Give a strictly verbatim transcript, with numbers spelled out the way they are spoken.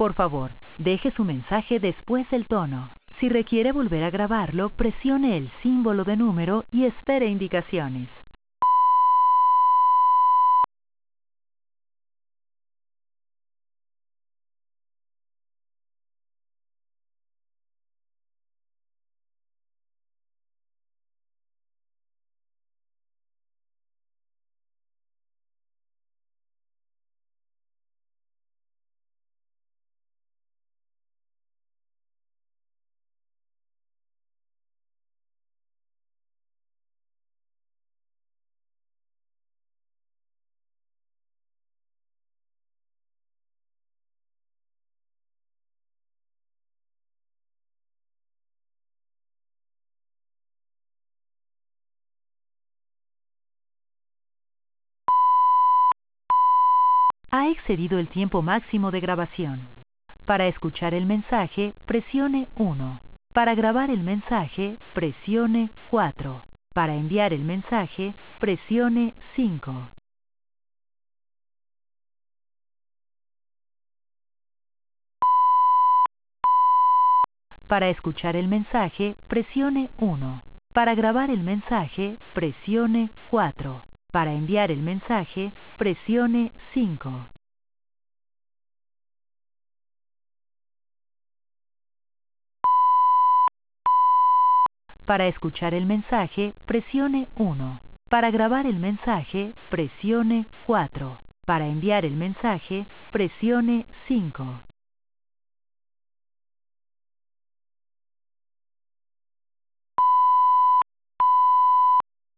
Por favor, deje su mensaje después del tono. Si requiere volver a grabarlo, presione el símbolo de número y espere indicaciones. Ha excedido el tiempo máximo de grabación. Para escuchar el mensaje, presione uno. Para grabar el mensaje, presione cuatro. Para enviar el mensaje, presione cinco. Para escuchar el mensaje, presione uno. Para grabar el mensaje, presione cuatro. Para enviar el mensaje, presione cinco. Para escuchar el mensaje, presione uno. Para grabar el mensaje, presione cuatro. Para enviar el mensaje, presione cinco.